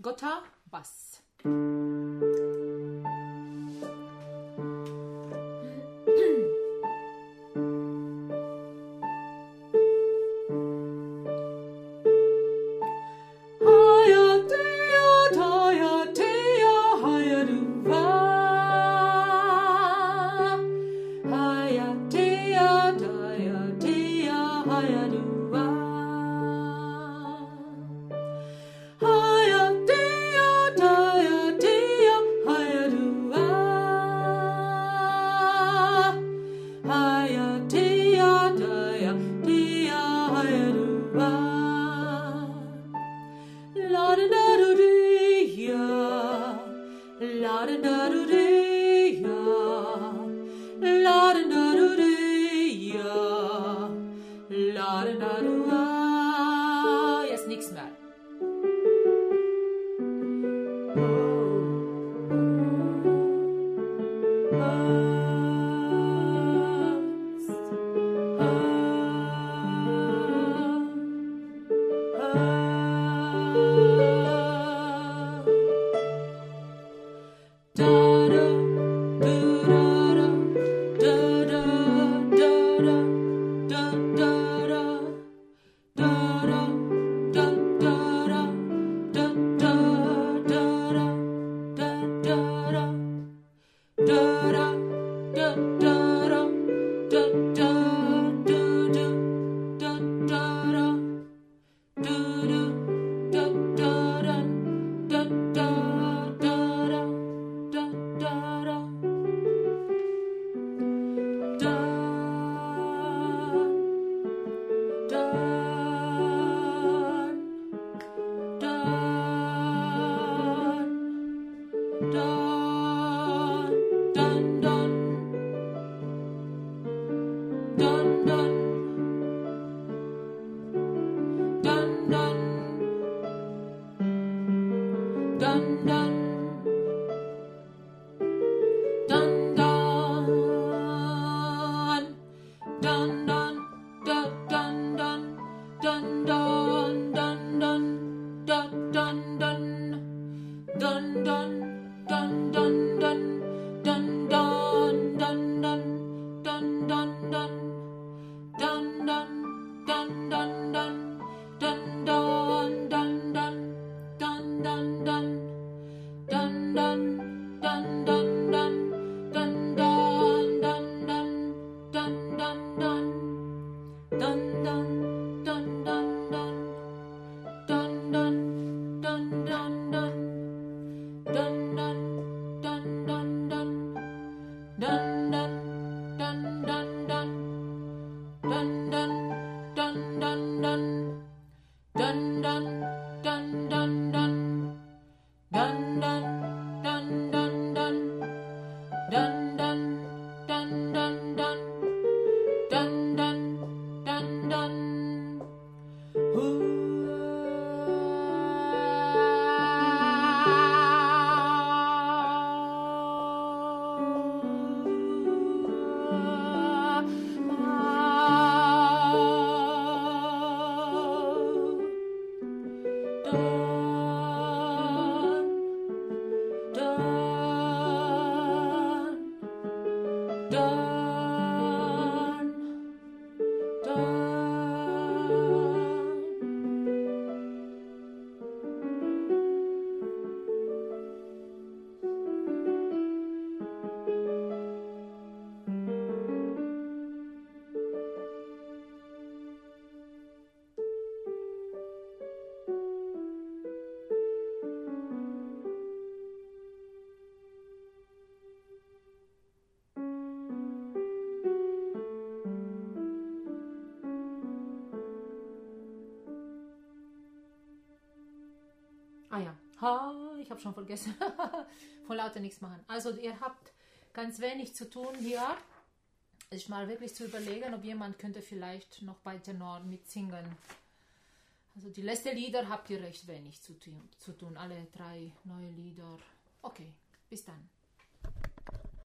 Gotha, Bass. Jetzt nichts mehr. Ah ja, ich habe schon vergessen. Vor lauter nichts machen. Also ihr habt ganz wenig zu tun hier. Ist mal wirklich zu überlegen, ob jemand könnte vielleicht noch bei Tenor mitsingen. Also die letzten Lieder habt ihr recht wenig zu tun. Alle 3 neue Lieder. Okay, bis dann.